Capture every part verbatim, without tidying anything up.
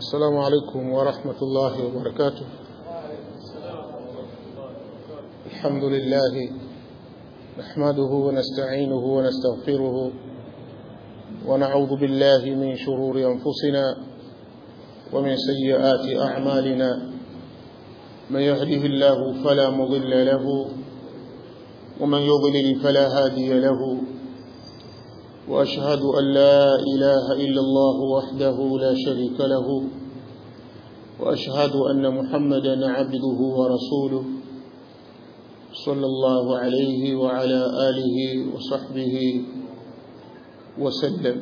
السلام عليكم ورحمة الله وبركاته. الحمد لله نحمده ونستعينه ونستغفره ونعوذ بالله من شرور أنفسنا ومن سيئات أعمالنا. من يهده الله فلا مضل له ومن يضلل فلا هادي له، وأشهد أن لا إله إلا الله وحده لا شريك له، وأشهد أن محمدا عبده ورسوله صلى الله عليه وعلى آله وصحبه وسلم.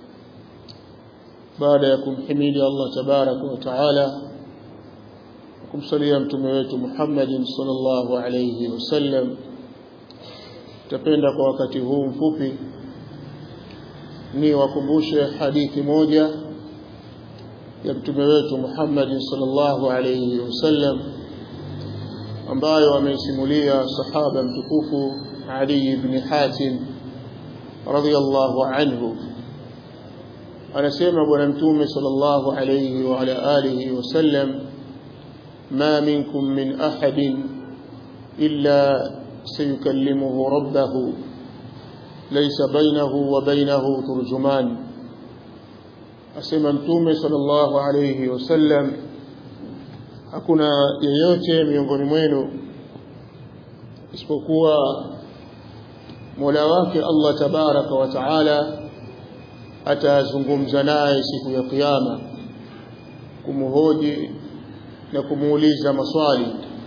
بعد يكم حميد الله تبارك وتعالى وكم صليام تمويت محمد صلى الله عليه وسلم. Tapenda kwa wakati huu mfupi ni wakumbushe hadithi moja ya mtume wetu Muhammad sallallahu alayhi wasallam ambayo ameisimulia sahaba mtukufu Ali ibn Hatim radhiyallahu anhu. Anasema bwana mtume sallallahu alayhi wa ala alihi wasallam, ma minkum min ahadin illa sayukallimuhu rabbahu laysa bainahu wa bainahu turjuman. Asema mtume sallallahu alayhi wasallam, hakuna yeyote miongoni mwenu isipokuwa Mola wake Allah tabaraka wa taala atazungumza naye siku ya kiyama, kumhoji na kumuuliza maswali.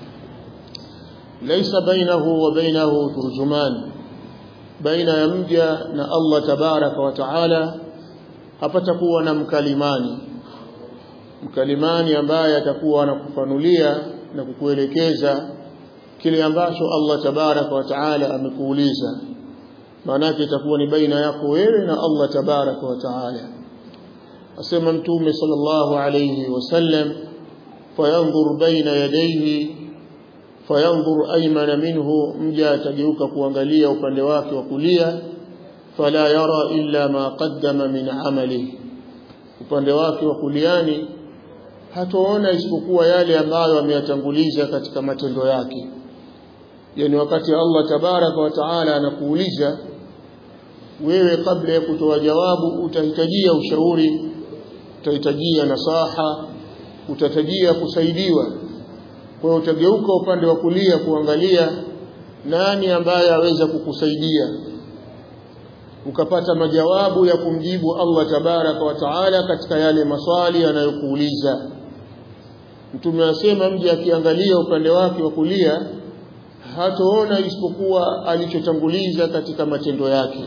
Laysa bainahu wa bainahu turjuman, baina ya mja na Allah tabaraka wa taala hapatakuwa na mkalimani. Mkalimani ambaye atakuwa anakufanulia na kukuelekeza kile ambacho Allah tabaraka wa taala amekuuliza. Maana yake itakuwa ni baina yako wewe na Allah tabaraka wa taala. Asema mtume sallallahu alayhi wasallam, fayanzur baina yadayhi fayanzur aymana minhu, mja atageuka kuangalia upande wake wa kulia, fala yara illa ma qaddama min amalihi, upande wake wa kuliani hataona isipokuwa yale ambayo ameyatanguliza katika matendo yake. Yani wakati Allah tabaraka wa taala anakuuliza wewe, kabla ya kutoa jawabu utahitajia ushauri, utahitajia nasaha, utahitajia kusaidiwa. Kwa hiyo utageuka upande wa kulia kuangalia nani ambaye aweza kukusaidia, ukapata majawabu ya kumjibu Allah tabaraka wa taala katika yale maswali anayokuuliza. Mtume asema mja akiangalia upande wake wa kulia hataona isipokuwa alichotanguliza katika matendo yake.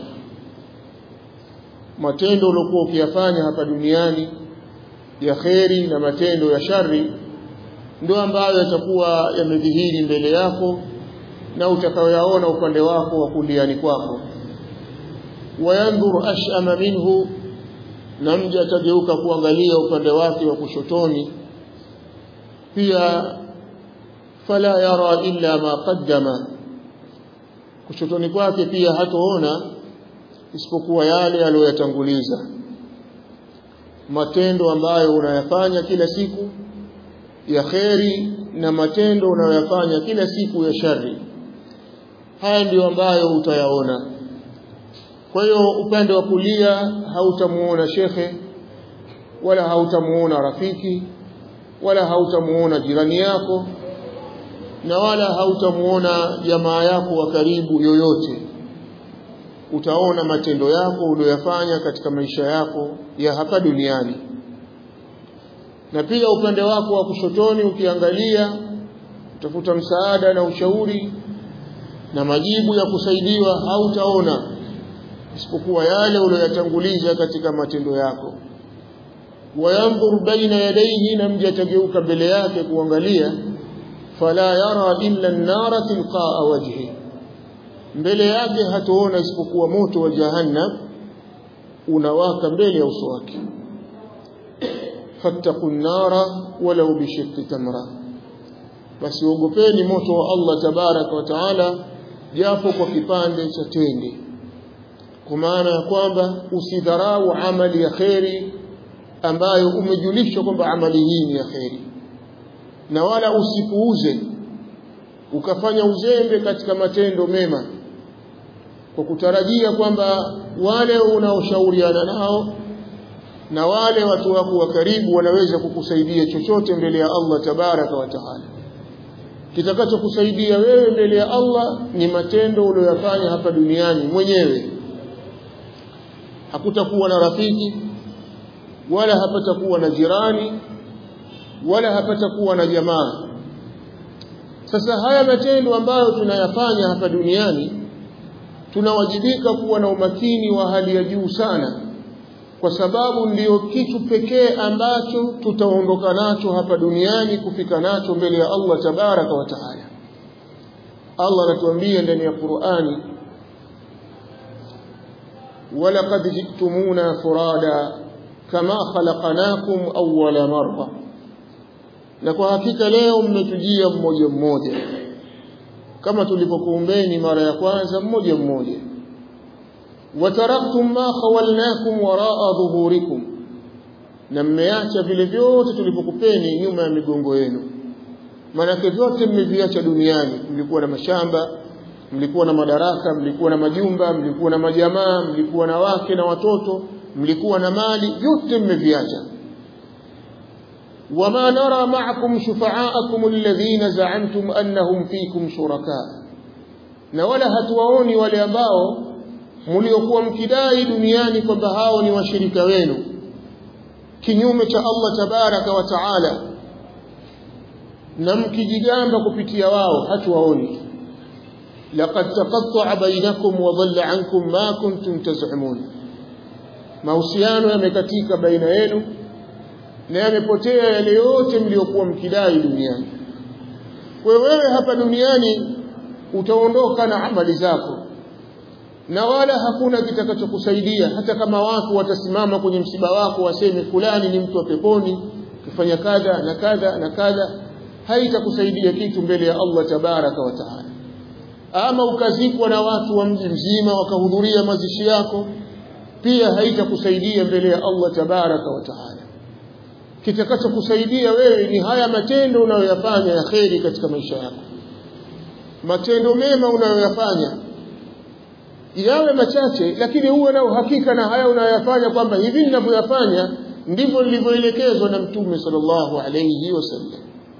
Matendo uliokuwa ukiyafanya hapa duniani ya kheri na matendo ya shari ndio ambayo yatakuwa yamedhihiri mbele yako na utakayoyaona upande wako wa kuliani kwako. Wayanzur ash'ama minhu, na mja atageuka kuangalia upande wake wa kushotoni pia, fala yara illa ma qaddama, kushotoni kwake pia hataona isipokuwa yale aliyoyatanguliza. Matendo ambayo unayafanya kila siku ya kheri na matendo unayoyafanya kila siku ya shari, haya ndio ambayo utayaona. Kwa hiyo upande wa kulia hautamuona shekhe, wala hautamuona rafiki, wala hautamuona jirani yako, na wala hautamuona jamaa yako wa karibu yoyote. Utaona matendo yako uliyofanya katika maisha yako ya hapa duniani. Na pia upande wako wa kushotoni ukiangalia, utafuta msaada na ushauri na majibu ya kusaidiwa, hautaona isipokuwa yale uliyoyatanguliza katika matendo yako. Wayanzur baina yadayhi, na mja atageuka mbele yake kuangalia, fala yara illa an-nara tilqaa wajhi, mbele yake hataona isipokuwa moto wa jahannam unawaka mbele ya uso wake. fattaqun nara walau bishiqqi tamra, basi ogopeni moto wa Allah tabaraka wa taala japo kwa kipande cha tende. Kwa maana ya kwamba usidharau amali ya kheri ambayo umejulishwa kwamba amali hii ni ya kheri, na wala usipuuze ukafanya uzembe katika matendo mema kwa kutarajia kwamba wale unaoshauriana nao na wale watu wako wa karibu wanaweza kukusaidia chochote mbele ya Allah tabaraka wa taala. Kitakacho kusaidia wewe mbele ya Allah ni matendo uliyofanya hapa duniani mwenyewe. Hakutakuwa na rafiki, wala hapatakuwa na jirani, wala hapatakuwa na jamaa. Sasa haya matendo ambayo tunayafanya hapa duniani tunawajibika kuwa na umakini wa hali ya juu sana, kwa sababu ndiyo kitu pekee ambacho tutaondoka nacho hapa duniani kufika nacho mbele ya Allah tabaraka wa taala. Allah anatuambia ndani ya Qur'ani, walaqad ji'tumuna furada kama khalaqnakum awwala marra, na kwa hakika leo mmetujia mmoja mmoja kama tulipokuumbeni mara ya kwanza mmoja mmoja. Wataraktum ma khawalnakum waraa dhuhurikum, na mmeacha vile vyote tulipokupeni nyuma ya migongo yenu. Maana vyote mmeviacha duniani. Mlikuwa na mashamba, mlikuwa na madaraka, mlikuwa na majumba, mlikuwa na majamaa, mlikuwa na wake na watoto, mlikuwa na mali, vyote mmeviacha. وما نرى معكم شفعاءكم الذين زعمتم أنهم فيكم شركاء, na wala hatuwaoni wale ambao mliokuwa mkidai duniani kwamba hao ni washirika wenu kinyume cha Allah tabaraka wa taala, na mkijigamba kupitia wao, hatuwaoni. laqad taqatta'a bainakum wa dhalla 'ankum ma kuntum taz'umun, mahusiano yamekatika baina yenu na yamepotea yale yote mliokuwa mkidai duniani. Wewe hapa duniani utaondoka na amali zako, na wala hakuna kitakachokusaidia. Hata kama watu watasimama kwenye msiba wako waseme fulani ni mtu wa peponi kufanya kadha na kadha na kadha, haitakusaidia kitu mbele ya Allah tabaraka wa taala. Ama ukazikwa na watu wa mji mzima wakahudhuria mazishi yako, pia haitakusaidia mbele ya Allah tabaraka wa taala. Kitakacho kusaidia wewe ni haya matendo unayoyafanya ya kheri katika maisha yako. Matendo mema unayoyafanya yawe machache, lakini uwe na uhakika na haya unayoyafanya kwamba hivi ninavyoyafanya ndivyo nilivyoelekezwa na Mtume sallallahu alayhi wasallam.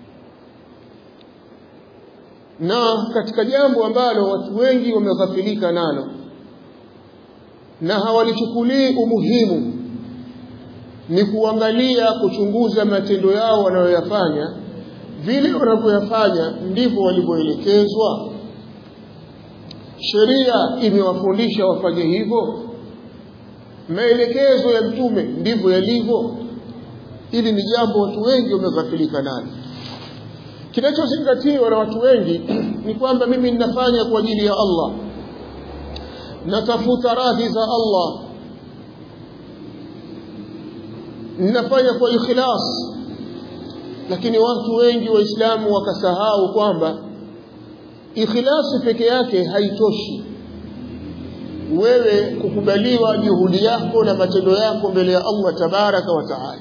Na katika jambo ambalo watu wengi wameghafilika nalo na hawalichukulii umuhimu ni kuangalia, kuchunguza matendo yao wanayoyafanya, vile wanavyoyafanya ndivyo walivyoelekezwa. Sheria imewafundisha wafanye hivyo, maelekezo ya Mtume ndivyo yalivyo. Hili ni jambo watu wengi wameghafilika nalo. Kinachozingatiwa na watu wengi ni kwamba mimi ninafanya kwa ajili ya Allah, natafuta radhi za Allah, ninafanya kwa ikhlas. Lakini watu wengi waislamu wakasahau kwamba ikhlas peke yake haitoshi wewe kukubaliwa juhudi yako na matendo yako mbele ya Allah tabaraka wa taala.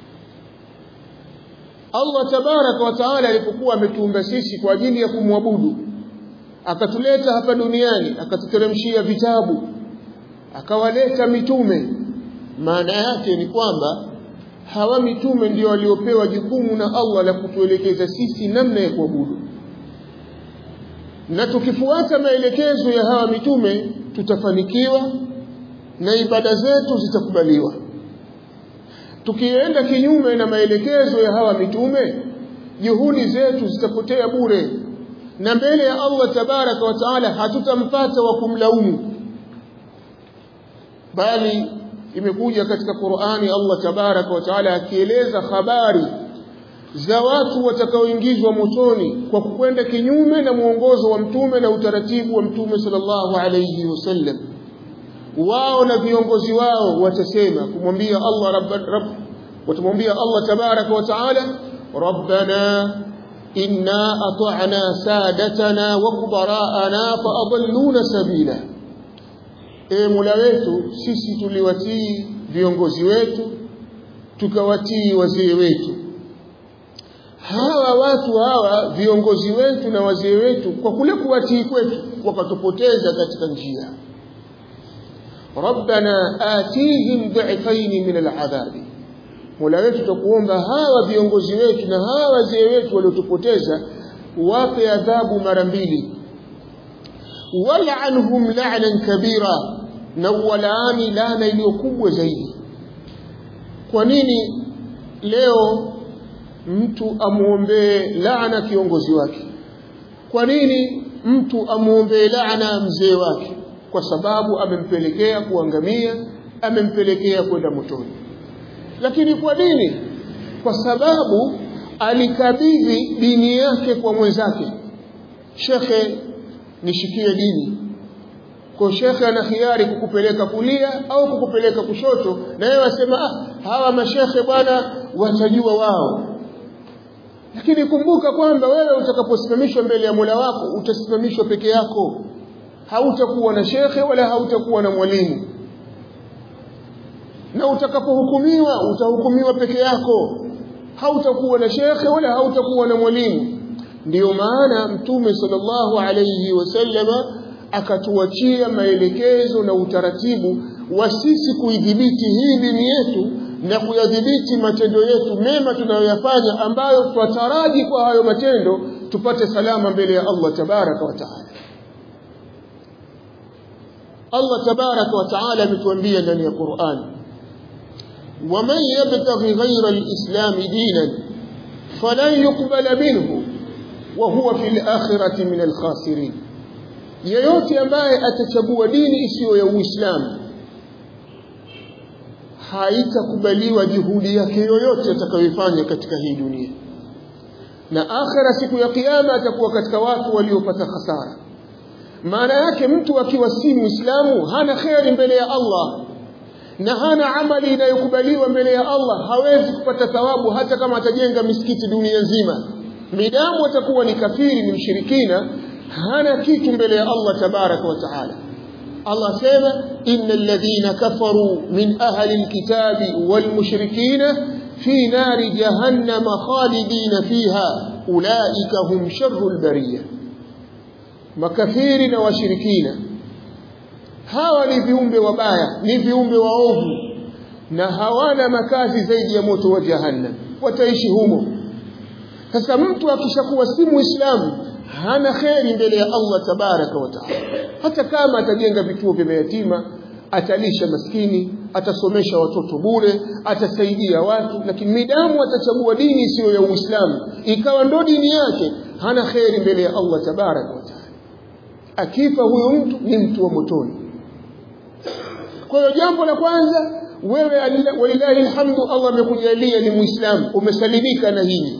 Allah tabaraka wa taala alipokuwa ametuumba sisi kwa ajili ya kumwabudu, akatuleta hapa duniani, akatuteremshia vitabu, akawaleta mitume. Maana yake ni kwamba hawa mitume ndio waliopewa jukumu na Allah la kutuelekeza sisi namna ya kuabudu, na tukifuata maelekezo ya hawa mitume tutafanikiwa na ibada zetu zitakubaliwa. Tukienda kinyume na maelekezo ya hawa mitume, juhudi zetu zitapotea bure, na mbele ya Allah tabaraka wa taala hatutampata wa kumlaumu. Bali imekuja katika Qur'ani Allah tabaraka wa taala akieleza habari za watu watakaoingizwa motoni kwa kwenda kinyume na muongozo wa mtume na utaratibu wa mtume sallallahu alayhi wasallam. Wao na viongozi wao watasema kumwambia Allah rabb rabb watamwambia Allah tabaraka wa taala, rabbana inna ata'na sadatana wa kubara'ana fa adalluna sabila, e Mola wetu sisi tuliwatii viongozi wetu tukawatii wazee wetu. Hawa watu hawa viongozi wetu na wazee wetu kwa kule kuwatii kwetu wakatupoteza katika njia. Rabbana atihim dhi'fayn min al'adhabi, Mola wetu tukuomba hawa viongozi wetu na hawa wazee wetu waliotupoteza wape adhabu mara mbili. Wal'anhum la'nan kabira, na walaani laana iliyokubwa zaidi. Kwa nini leo mtu amuombee laana kiongozi wake? Kwa nini mtu amuombee laana mzee wake? Kwa sababu amempelekea kuangamia, amempelekea kwenda motoni. Lakini kwa nini? Kwa sababu alikabidhi dini yake kwa mwenzake. Shekhe, nishikie dini. Kwa shekhe ana khiari kukupeleka kulia au kukupeleka kushoto, na yeye wasema ah, hawa mashekhe bwana watajua wao. Lakini kumbuka kwamba wewe utakaposimamishwa mbele ya Mola wako utasimamishwa peke yako. Hautakuwa na shekhe wala hautakuwa na mwalimu. Na utakapohukumiwa utahukumiwa peke yako. Hautakuwa na shekhe wala hautakuwa na mwalimu. Ndiyo maana Mtume sallallahu alayhi wasallama akatuachia maelekezo na utaratibu wa sisi kuidhibiti hii dini yetu na kuyadhibiti matendo yetu mema tunayoyafanya, ambayo twataraji kwa hayo matendo tupate salama mbele ya Allah tabaraka wa taala. Allah tabaraka wa taala ametuambia ndani ya Qur'an, ومن يبتغي غير الإسلام دينا فلن يقبل منه وهو في الآخرة من الخاسرين. yeyote ambaye atachagua dini isiyo ya Uislamu haitakubaliwa juhudi yake yoyote atakayofanya katika hii dunia, na akhira siku ya kiyama atakuwa katika watu waliopata hasara. Maana yake mtu akiwa si Muislamu hana kheri mbele ya Allah na hana amali inayokubaliwa mbele ya Allah, hawezi kupata thawabu hata kama atajenga misikiti dunia nzima. Midamu atakuwa ni kafiri, ni mshirikina, hana kitu mbele ya Allah tabaraka wa taala. Allah sema innal ladhina kafaru min ahli alkitabi wal mushrikina fi nari jahannam khalidina fiha ulaika hum sharrul bariyah. Makafiri na washirikina hawa ni viumbe wabaya, ni viumbe waovu, na hawana makazi zaidi ya moto wa jahannam, wataishi humo. Sasa mtu akishakuwa si Muislamu hana kheri mbele ya Allah tabaraka wa taala. Hata kama atajenga vituo vya yatima, atalisha maskini, atasomesha watoto bure, atasaidia watu, lakini midamu atachagua dini isiyo ya Uislamu ikawa ndo dini yake, hana kheri mbele ya Allah tabaraka wa taala. Akifa huyo mtu ni mtu wa motoni. Kwa hiyo jambo la kwanza, wewe walillahi alhamdu, Allah amekujalia ni Muislamu, umesalimika na hili.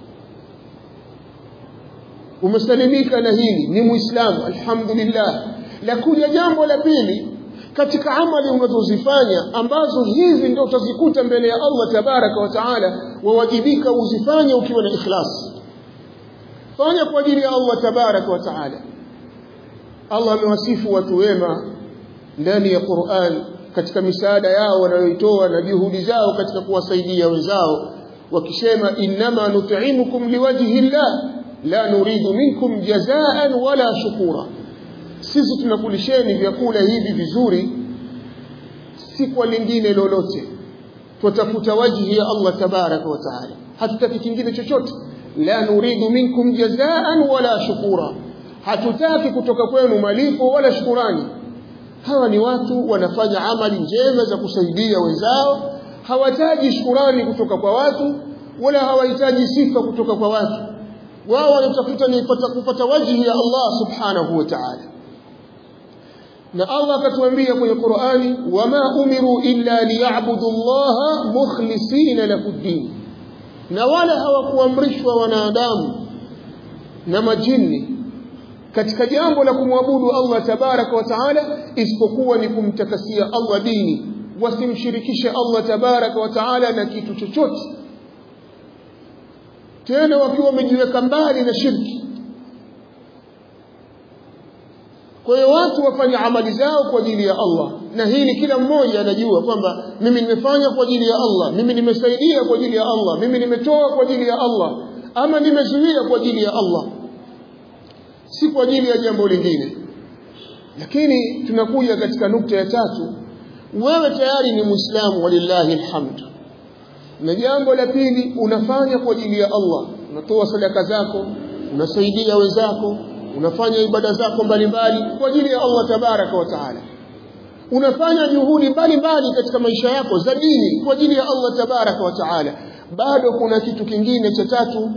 Umesalimika na hili, ni Muislamu, alhamdulillah. La kuja jambo la pili, katika amali unazozifanya ambazo hizi ndio utazikuta mbele ya Allah tabaraka wa taala, wawajibika uzifanye ukiwa na ikhlas. Fanya kwa ajili ya Allah tabaraka wa taala. Allah amewasifu watu wema ndani ya Qur'an katika misaada yao wanayoitoa na juhudi zao katika kuwasaidia wenzao, wakisema innama nut'imukum liwajhi llah la nuridu minkum jazaan wala shukura. Sisi tunakulisheni vyakula hivi vizuri si kwa lingine lolote, tutafuta wajhi ya Allah tabaraka wa taala, hatutaki kingine chochote. La nuridu minkum jazaan wala shukura, hatutaki kutoka kwenu malipo wala shukurani. Hawa ni watu wanafanya amali njema za kusaidia wenzao, hawataji shukurani kutoka kwa watu wala hawahitaji sifa kutoka kwa watu. Wao wanatafuta ni kupata wajhi ya Allah subhanahu wa ta'ala. Na Allah akatuambia kwenye Qur'ani, wama umiru illa liya'budu Allaha mukhlisina lahu ad-din. Na wala hawakuamrishwa wanadamu na majini katika jambo la kumwabudu Allah tabaraka wa taala isipokuwa ni kumtakasia Allah dini, wasimshirikishe Allah tabaraka wa taala na kitu chochote, tena wakiwa wamejiweka mbali na shirki. Kwa hiyo watu wafanya amali zao kwa ajili ya Allah, na hili kila mmoja anajua kwamba mimi nimefanya kwa ajili ya Allah, mimi nimesaidia kwa ajili ya Allah, mimi nimetoa kwa ajili ya Allah, ama nimezuia kwa ajili ya Allah, si kwa ajili ya jambo lingine. Lakini tunakuja katika nukta ya tatu, wewe tayari ni Muislamu walillahi alhamd, na jambo la pili unafanya kwa ajili ya Allah, unatoa sadaka zako, unasaidia wenzako, unafanya ibada zako mbalimbali kwa ajili ya Allah tabaraka wa taala, unafanya juhudi mbalimbali katika maisha yako za dini kwa ajili ya Allah tabaraka wa taala. Bado kuna kitu kingine cha tatu,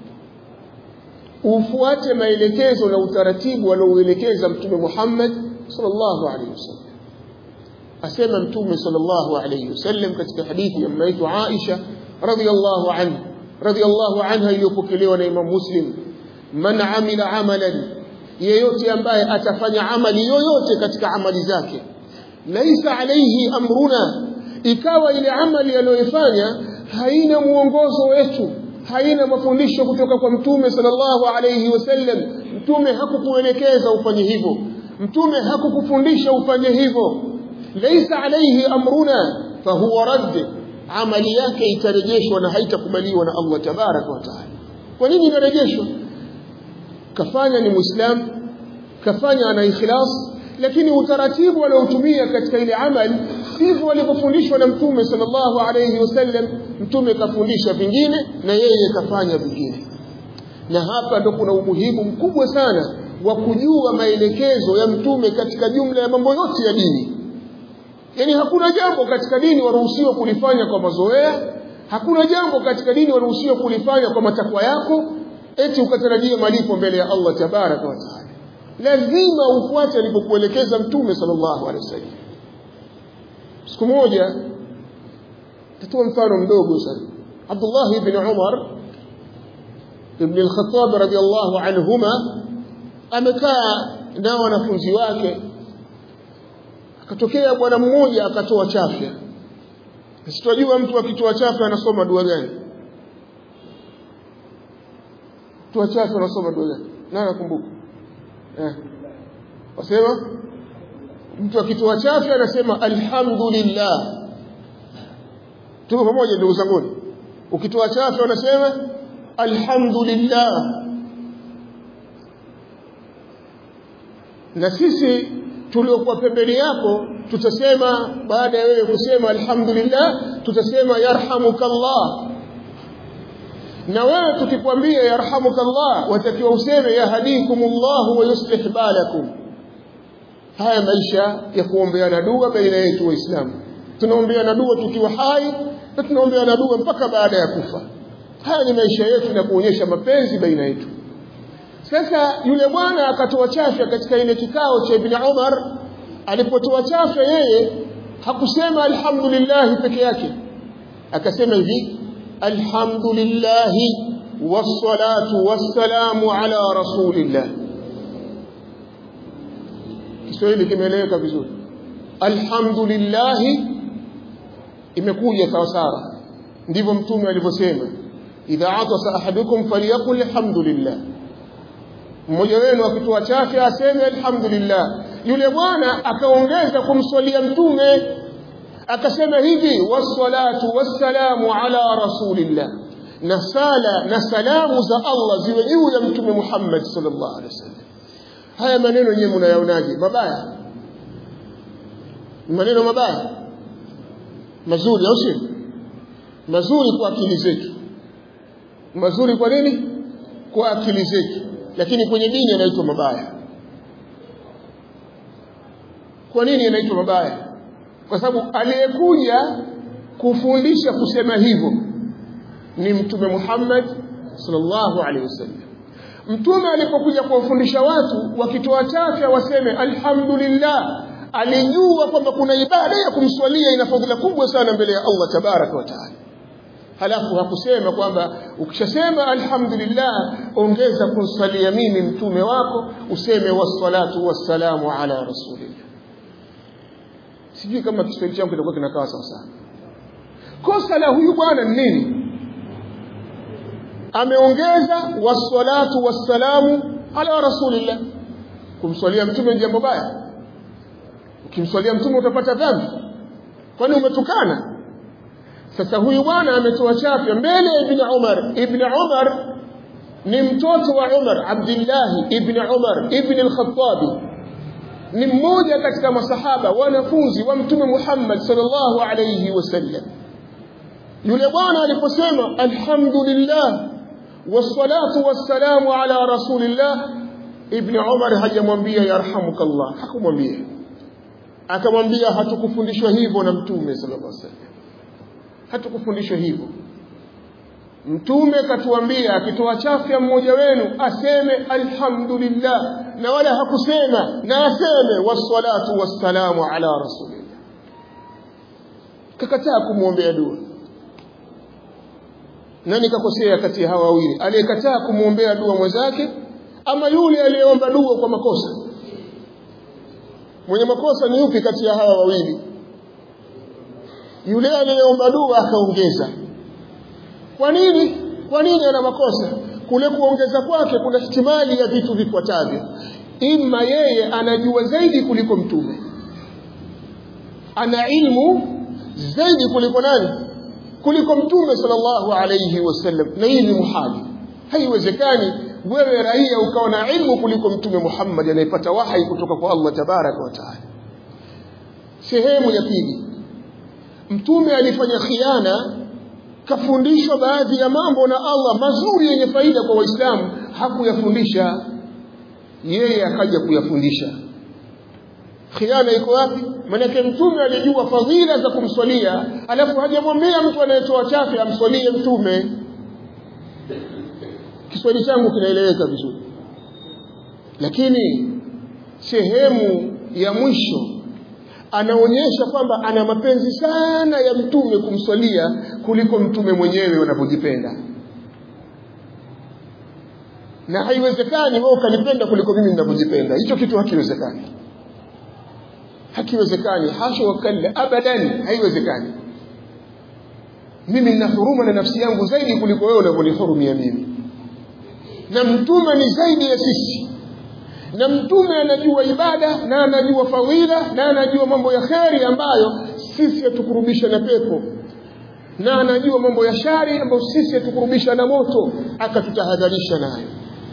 ufuate maelekezo na utaratibu alioelekeza Mtume Muhammad sallallahu alaihi wasallam. Asema Mtume sallallahu alaihi wasallam katika hadithi ya maitu Aisha radhiyallahu anha radhiyallahu anha iliyopokelewa na Imam Muslim, man amila amalan, yeyote ambaye atafanya amali yoyote katika amali zake, laisa alayhi amruna, ikawa ile amali aliyofanya haina muongozo wetu, haina mafundisho kutoka kwa Mtume sallallahu alayhi wasallam, Mtume hakukuelekeza ufanye hivyo, Mtume hakukufundisha ufanye hivyo, laisa alayhi amruna fahuwa radd, amali yake itarejeshwa na haitakubaliwa na Allah tabaraka wa taala. Kwa nini inarejeshwa? Kafanya ni Muislam, kafanya ana ikhlas, lakini utaratibu aliotumia katika ile amali sivyo alivyofundishwa na Mtume sallallahu alayhi wasallam. Mtume kafundisha vingine na yeye kafanya vingine. Na hapa ndo kuna umuhimu mkubwa sana wa kujua maelekezo ya Mtume katika jumla ya mambo yote ya dini. Yaani hakuna jambo katika dini waruhusiwa kulifanya kwa mazoea, hakuna jambo katika dini waruhusiwa kulifanya kwa matakwa yako eti ukatarajia malipo mbele ya Allah tabaraka wa taala. Lazima ufuate alipokuelekeza Mtume sallallahu alaihi wasallam. Siku moja tatoa mfano mdogo sana. Abdullah ibn Umar ibn al-Khattab radiyallahu anhuma amekaa na wanafunzi wake, akatokea bwana mmoja akatoa chafya. Sitojua mtu akitoa chafya anasoma dua gani? Toa chafya anasoma dua gani? Nani anakumbuka? Eh. Wasema mtu akitoa chafya anasema alhamdulillah. Tuko pamoja ndugu zangu? Ukitoa chafya unasema alhamdulillah. Na sisi tuliokuwa pembeni yako tutasema, baada ya wewe kusema alhamdulillah, tutasema yarhamukallah. Na wewe tukikwambia yarhamukallah, watakiwa useme yahdikumullah wa yuslih balakum. Haya maisha ya kuombeana dua baina yetu Waislamu. Tunaombeana dua tukiwa hai na tunaombeana dua mpaka baada ya kufa. Haya ni maisha yetu na kuonyesha mapenzi baina yetu. Sasa yule bwana akatoa chafya katika ile kikao cha Ibn Umar. Alipotoa chafya yeye hakusema alhamdulillah peke yake, akasema hivi alhamdulillah wassalatu wassalamu ala rasulillah. Kiswahili kimeeleweka vizuri. Alhamdulillah imekuja sawa sawa, ndivyo Mtume alivyosema, idha atasa ahadukum falyaqul alhamdulillah. Mmoja wenu akitoa chafya aseme alhamdulillah. Yule bwana akaongeza kumswalia Mtume akasema hivi wassalatu wassalamu ala rasulillah, na sala na salamu za Allah ziwe juu ya Mtume Muhammad sallallahu alaihi wasallam. Haya maneno yenyewe mnayaonaje? Mabaya? Maneno mabaya? Mazuri au si? Mazuri kwa akili zetu. Mazuri kwa nini? Kwa akili zetu. Lakini kwenye dini yanaitwa mabaya. Kwa nini yanaitwa mabaya? Kwa sababu aliyekuja kufundisha kusema hivyo ni Mtume Muhammad sallallahu alaihi wasallam. Mtume alipokuja kuwafundisha watu wakitoa chafya waseme alhamdulillah, alijua kwamba kuna ibada ya kumswalia ina fadhila kubwa sana mbele ya Allah tabaraka wa taala. Halafu hakusema kwamba ukishasema alhamdulillah ongeza kumswalia mimi mtume wako, useme wassalatu wassalamu ala rasulillah. Sijui kama Kiswahili changu kitakuwa kinakaa sawa sawa. Kosa la huyu bwana ni nini? Ameongeza wassalatu wassalamu ala rasulillah. kumswalia mtume ni jambo baya? Ukimswalia mtume utapata dhambi? Kwani umetukana? Sasa huyu bwana ametoa chafya mbele ya Ibn Umar. Ibn Umar ni mtoto wa Umar, Abdullah ibn Umar ibn al-Khattab, ni mmoja katika masahaba wanafunzi wa mtume Muhammad sallallahu alayhi wasallam. Yule bwana aliposema alhamdulillah wassalatu wassalamu ala rasulillah, Ibn Umar hajamwambia yarhamukallah, hakumwambia. Akamwambia hatukufundishwa hivyo na mtume sallallahu alayhi wasallam, hatukufundishwa hivyo. Mtume katuambia akitoa chafya mmoja wenu aseme alhamdulillah, na wala hakusema na aseme wassalatu wassalamu ala rasulillah. Kakataa kumwombea dua. Nani kakosea kati ya hawa wawili? Aliyekataa kumwombea dua mwenzake ama yule aliyeomba dua kwa makosa? Mwenye makosa ni yupi kati ya hawa wawili? Yule aliyeomba dua akaongeza. Kwa nini? Kwa nini ana makosa? Kule kuongeza kwake kuna ihtimali ya vitu vifuatavyo. Ima yeye anajua zaidi kuliko mtume, ana ilmu zaidi kuliko nani? Kuliko mtume sallallahu alayhi wasallam. Na hii ni muhali, haiwezekani wewe raia ukawa na ilmu kuliko mtume Muhammad anayepata wahi kutoka kwa Allah tabaraka wa taala. Sehemu ya pili, mtume alifanya khiana, kafundishwa baadhi ya mambo na Allah mazuri yenye faida kwa Waislamu, hakuyafundisha, yeye akaja kuyafundisha. Khiana iko wapi? Maana mtume alijua fadhila za kumswalia, alafu hajamwambia mtu anayetoa chafi amswalie mtume. Kiswahili changu kinaeleweka vizuri. Lakini sehemu ya mwisho anaonyesha kwamba ana mapenzi sana ya mtume kumswalia kuliko mtume mwenyewe unapojipenda. Na haiwezekani wewe ukanipenda kuliko mimi ninapojipenda. Hicho kitu hakiwezekani. Hakiwezekani, hasha wakalla, abadan, haiwezekani. Mimi nina huruma na nafsi yangu zaidi kuliko wewe unavyonihurumia mimi. Na mtume ni zaidi ya sisi. Na mtume anajua ibada, na anajua fadhila, na anajua mambo ya kheri ambayo sisi yatukurubisha na pepo, na anajua mambo ya shari ambayo sisi yatukurubisha na moto, akatutahadharisha nayo.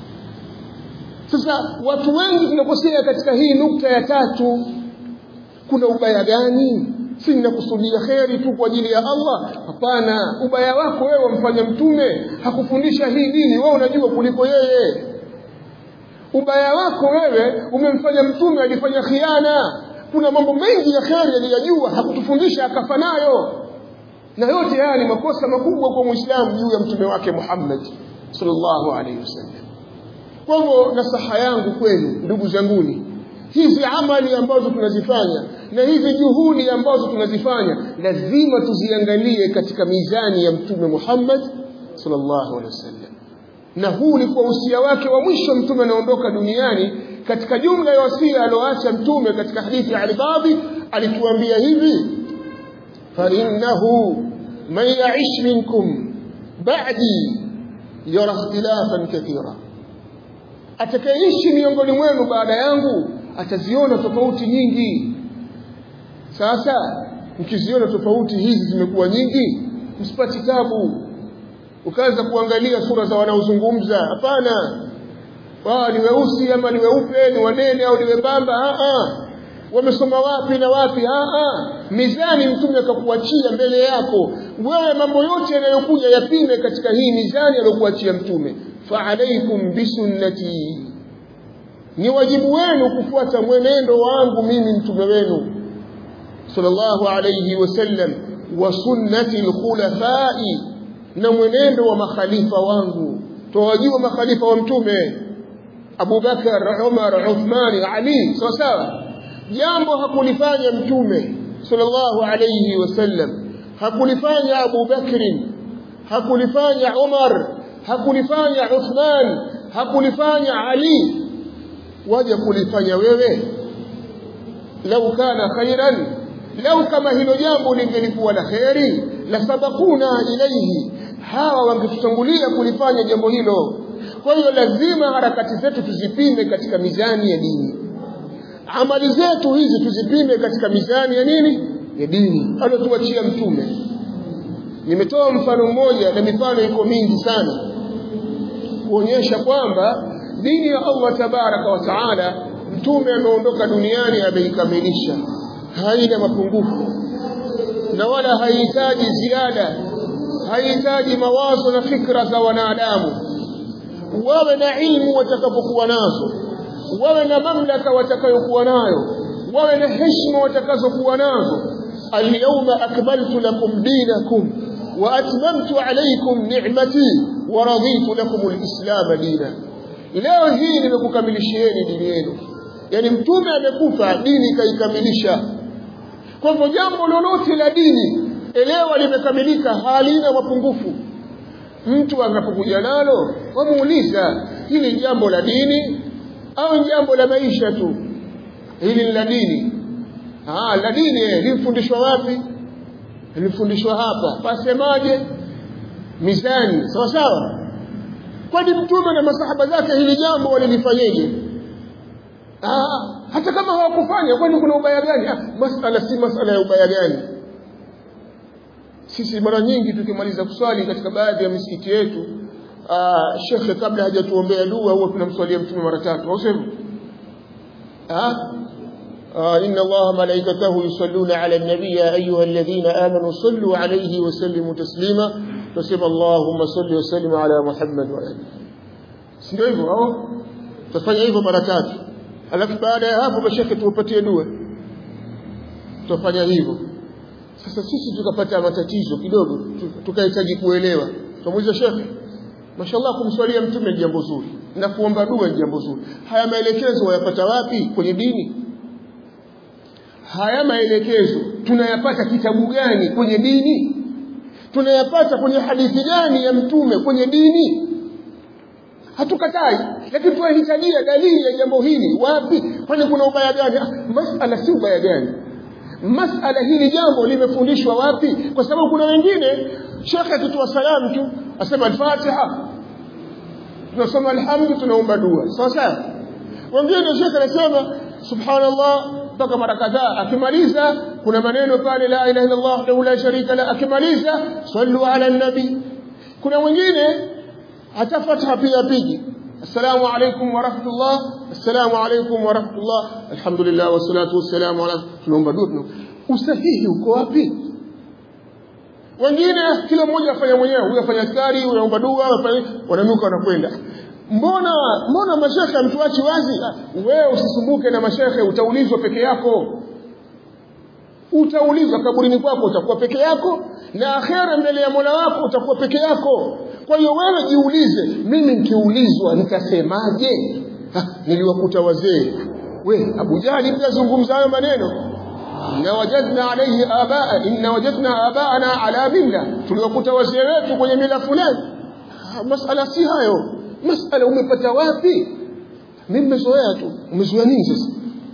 Sasa watu wengi tunakosea katika hii nukta ya tatu. Kuna ubaya gani? Si ninakusudia kheri tu kwa ajili ya Allah? Hapana. Ubaya wako wewe umfanya mtume hakufundisha hii dini, wewe unajua kuliko yeye. Ubaya wako wewe umemfanya mtume alifanya khiana. Kuna mambo mengi ya kheri aliyojua hakutufundisha akafa nayo. Na yote haya ni makosa makubwa kwa Muislamu juu ya mtume wake Muhammad sallallahu alaihi wasallam. Kwa hivyo nasaha yangu kwenu ndugu zanguni, hizi amali ambazo tunazifanya na hizi juhudi ambazo tunazifanya lazima tuziangalie katika mizani ya mtume Muhammad sallallahu alaihi wasallam. Na huu ni kwa usia wake wa mwisho mtume anaondoka duniani. Katika jumla ya wasia alioacha mtume katika hadithi ya Al-Babi alituambia hivi: fa innahu man ya'ish minkum ba'di yara ikhtilafan kathira, atakayeishi miongoni mwenu baada yangu ataziona tofauti nyingi. Sasa mkiziona tofauti hizi zimekuwa nyingi, msipati tabu ukaanza kuangalia sura za wanaozungumza. Hapana, wao ni weusi ama ni weupe, ni wanene au ni wembamba, a a wamesoma wapi na wapi, a a mizani mtume akakuachia mbele yako wewe. Mambo yote yanayokuja yapime katika hii mizani aliyokuachia mtume. Fa alaikum bisunnati, ni wajibu wenu kufuata mwenendo wangu mimi mtume wenu sallallahu alayhi wasallam, wa sunnati al-khulafai, na mwenendo wa makhalifa wangu. Tuwajua makhalifa wa mtume Abu Bakar, Umar, Uthman, Ali, sawa sawa. Jambo hakulifanya mtume sallallahu alayhi wasallam, hakulifanya Abu Bakr, hakulifanya Umar, hakulifanya Uthman, hakulifanya Ali, waje kulifanya wewe. Lau kana khairan, lau kama hilo jambo lingelikuwa la khairi, la sabakuna ilayhi, hawa wangetutangulia kulifanya jambo hilo. Kwa hiyo lazima harakati zetu tuzipime katika mizani ya dini. amali zetu hizi tuzipime katika mizani ya nini? Ya dini aliyotuachia mtume. Nimetoa mfano mmoja na mifano iko mingi sana kuonyesha kwamba dini ya Allah tabaraka wa taala mtume ameondoka duniani ameikamilisha, haina mapungufu na wala haihitaji ziada, haihitaji mawazo na fikra za wanadamu. Wawe na ilmu watakapokuwa nazo, wawe na mamlaka watakayokuwa nayo, wawe na heshima watakazokuwa nazo. Al-yawma akmaltu lakum dinakum wa atmamtu alaykum ni'mati wa raditu lakum al-islam dina. Leo hii nimekukamilishieni dini yenu. Yani mtume amekufa, dini kaikamilisha. Kwa hivyo jambo lolote la dini elewa limekamilika, halina mapungufu. Mtu anapokuja nalo wamuuliza, hili jambo la dini au jambo la maisha tu? Hili la dini. Ah, la dini lilifundishwa wapi? Lilifundishwa hapa. Pasemaje? Mizani. Sawa sawa. Kwani mtume na masahaba zake hili jambo walilifanyaje? Ah, hata kama hawakufanya, kwani kuna ubaya gani? Ah, masala si masala ya ubaya gani. Sisi mara nyingi tukimaliza kuswali katika baadhi ya misikiti yetu, ah, shekhe kabla hajatuombea dua huwa tunamswalia mtume mara tatu, au sivyo? Ah, آه إن الله ملائكته يصلون على النبي يا أيها الذين آمنوا صلوا عليه وسلموا تسليما فسب اللهم صل وسلم على محمد وآله. sio hivyo au tufanye hivyo mara tatu, alafu baada ya hapo mashekhe tuwapatie dua, tufanya hivyo. Sasa sisi tukapata matatizo kidogo, tukahitaji kuelewa. Tumuuliza shekhe, mashallah kumswalia mtume ni jambo zuri na kuomba dua ni jambo zuri, haya maelekezo wayapata wapi kwenye dini? Haya maelekezo tunayapata kitabu gani kwenye dini? Tunayapata kwenye hadithi gani ya mtume kwenye dini? Hatukatai, lakini tunahitajia dalili ya jambo hili wapi? Kwani kuna ubaya gani? Masala si ubaya gani, masala hili jambo limefundishwa wapi? Kwa sababu kuna wengine shekhe akitoa salamu tu asema al-Fatiha, tunasoma alhamdu, tunaomba dua, sawa sawa. Wengine shekhe anasema subhanallah mpaka mara kadhaa, akimaliza kuna maneno pale la ilaha illa Allah la sharika la, akimaliza sallu ala nabi. Kuna mwingine hata fatha pia pigi assalamu alaykum wa rahmatullah, assalamu alaykum wa rahmatullah, alhamdulillah wa salatu wassalamu ala, tunaomba dua. Usahihi uko wapi? Wengine kila mmoja afanya mwenyewe, huyu afanya askari, huyu anaomba dua, wananuka wanakwenda. Mbona mbona mashekhe mtuachi wazi? Wewe usisumbuke na mashekhe, utaulizwa peke yako. Utaulizwa kaburini kwako, utakuwa peke yako, na akhera mbele ya Mola wako utakuwa peke yako. Kwa hiyo wewe jiulize, mimi nikiulizwa nitasemaje? Niliwakuta wazee, we Abu Jahali pia zungumza hayo maneno, inna wajadna alayhi abaa inna wajadna abaana ala milla, tuliwakuta wazee wetu kwenye mila fulani. Masala si hayo. Masala umepata wapi? Mimi nimezoea tu. Umezoea nini sasa?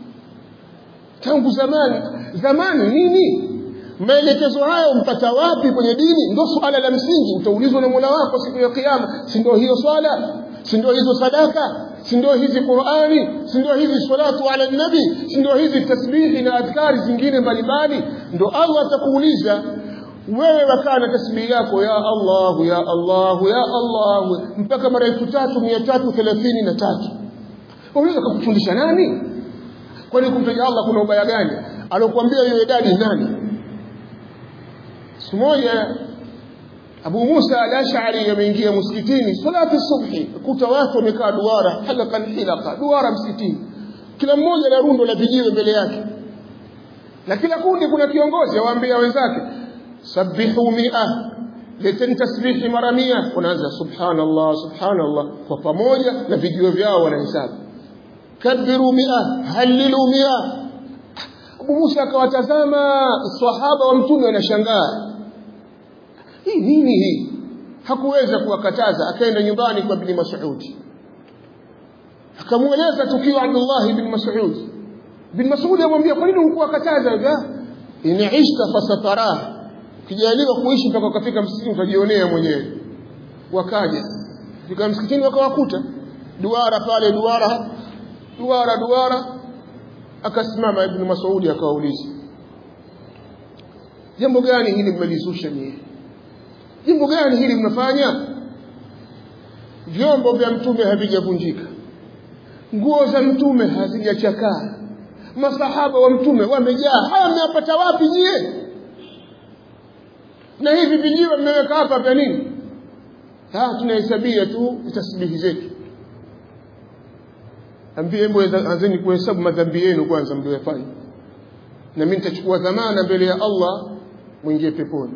Tangu zamani, zamani nini? Maelekezo hayo umpata wapi kwenye dini? Ndio swala la msingi, utaulizwa na Mola wako siku ya kiyama. Si ndio hiyo swala? Si ndio hizo sadaka? Si ndio hizi Qur'ani? Si ndio hizi salatu ala nabi? Si ndio hizi tasbihi na adhkari zingine mbalimbali? Ndio Allah atakuuliza wewe wakana tasbihi yako ya Allah ya Allah ya Allah mpaka mara elfu tatu mia tatu thelathini na tatu. Unaweza kukufundisha nani? Kwani kumtaja Allah kuna ubaya gani? Alokuambia hiyo idadi nani? Siku moja Abu Musa al-Ash'ari ameingia msikitini salati subhi, kuta watu wamekaa duara, halaka hilaka, duara msikitini, kila mmoja na rundo la vijiwe mbele yake, na kila kundi kuna kiongozi awaambia wenzake sabbihu mi'a, leteni tasbihi mara mia. Wanaanza subhanallah subhanallah kwa pamoja na vijiwe vyao wanahesabu. Kabbiru mi'a, halilu mi'a. Abu Musa akawatazama sahaba wa mtume, anashangaa hii nini hii? Hakuweza kuwakataza, akaenda nyumbani kwa Ibn Mas'ud, akamueleza tukio Abdullah ibn Mas'ud. Ibn Mas'ud amwambia, kwa nini hukuwakataza? Inishta fasatarah, kijaliwa kuishi mpaka ukafika msikitini utajionea mwenyewe. Wakaja fika msikitini wakawakuta duara pale, duara duara duara, akasimama Ibn Mas'ud akauliza, jambo gani hili mmelizusha nyinyi? Jambo gani hili mnafanya? Vyombo vya mtume havijavunjika, nguo za mtume hazijachakaa, masahaba wa mtume wamejaa, haya mmeyapata wapi nyie? Na hivi vijiwe mmeweka hapa vya nini? Ah, tunahesabia tu tasbihi zetu. Ambie mbona anzeni kuhesabu madhambi yenu kwanza mliyofanya, na mimi nitachukua dhamana mbele ya Allah mwingie peponi.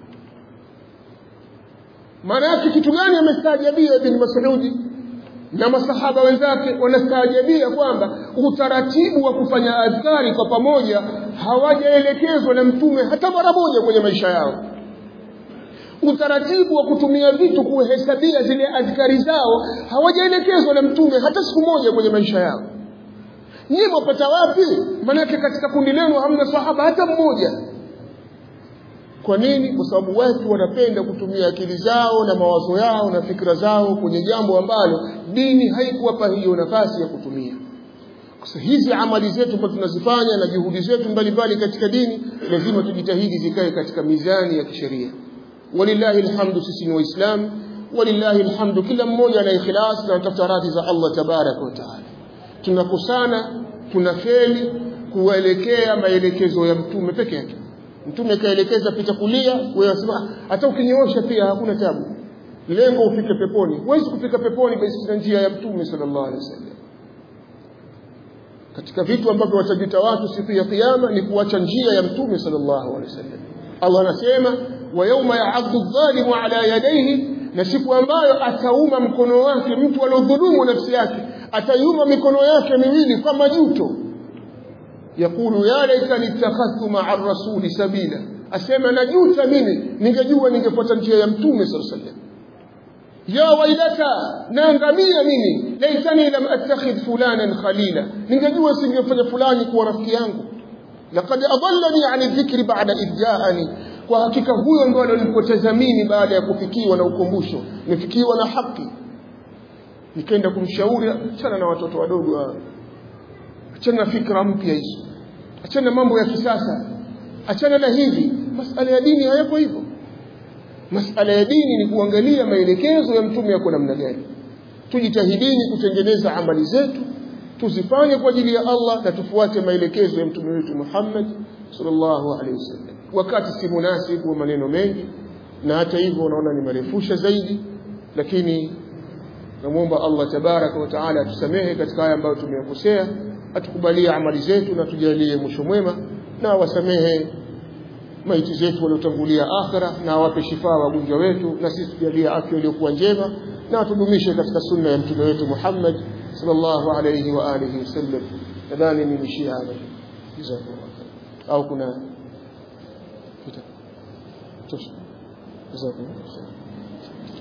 Maana yake kitu gani amestaajabia Ibn Mas'ud na masahaba wenzake? Wanastaajabia kwamba utaratibu wa kufanya adhkari kwa pamoja hawajaelekezwa na mtume hata mara moja kwenye maisha yao. Utaratibu wa kutumia vitu kuhesabia zile adhkari zao hawajaelekezwa na mtume hata siku moja kwenye maisha yao. Nyinyi mpata wapi? Maana yake katika kundi lenu hamna sahaba hata mmoja. Kwa nini? Kwa sababu watu wanapenda kutumia akili zao na mawazo yao na fikra zao kwenye jambo ambalo dini haikuwapa hiyo nafasi ya kutumia. Kwa hizi amali zetu ambazo tunazifanya na juhudi zetu mbalimbali katika dini lazima tujitahidi zikae katika mizani ya kisheria. Walillahi alhamdu, sisi ni Waislamu. Walillahi alhamdu, kila mmoja ana ikhlas na tafuta radhi za Allah tabaraka wa taala. Tunakusana, tunafeli kuelekea maelekezo ya mtume peke yake. Mtume kaelekeza pita kulia, wewe unasema hata ukinyoosha pia hakuna tabu, lengo ufike peponi. Huwezi kufika peponi basi na njia ya mtume sallallahu alaihi wasallam. Katika vitu ambavyo watajuta watu siku ya kiyama ni kuacha njia ya mtume sallallahu alaihi wasallam. Allah anasema wa yawma ya'addu adh-dhalimu ala yadayhi, na siku ambayo atauma mkono wake mtu aliyodhulumu nafsi yake, ataiuma mikono yake miwili kwa majuto. Yakulu ya laitani ittakhadhtu ma'a ar-rasuli sabila, asema najuta mimi ningejua ningefuata njia ya mtume sallallahu alaihi wasallam. Ya wailata, naangamia mimi, laitani lam attakhidh fulanan khalila, ningejua singefanya fulani kuwa rafiki yangu. Laqad adallani 'ani dhikri ba'da idh ja'ani, kwa hakika huyo ndo alionipoteza mimi baada ya kufikiwa na ukumbusho, nifikiwa na haki. Nikaenda kumshauri, achana na watoto wadogo hao, achana na fikra mpya hizo, achana mambo ya kisasa, achana na hivi. Masala ya dini hayapo hivyo. Masala ya dini ni kuangalia maelekezo ya mtume yako namna gani. Tujitahidini kutengeneza amali zetu, tuzifanye kwa ajili ya Allah na tufuate maelekezo ya mtume wetu Muhammad sallallahu alaihi wasallam. Wakati si munasibu wa maneno mengi, na hata hivyo unaona ni marefusha zaidi, lakini namuomba Allah tabaraka wa taala atusamehe katika haya ambayo tumeyakosea, atukubalie amali zetu na tujalie mwisho mwema, na wasamehe maiti zetu waliotangulia akhira, na awape shifa wagonjwa wetu, na sisi tujalie afya iliyokuwa njema, na tudumishe katika sunna ya mtume wetu Muhammad sallallahu alayhi wa alihi wasallam. Nadhani ni mishia hapa au kuna kita tosha. Jazakumullah.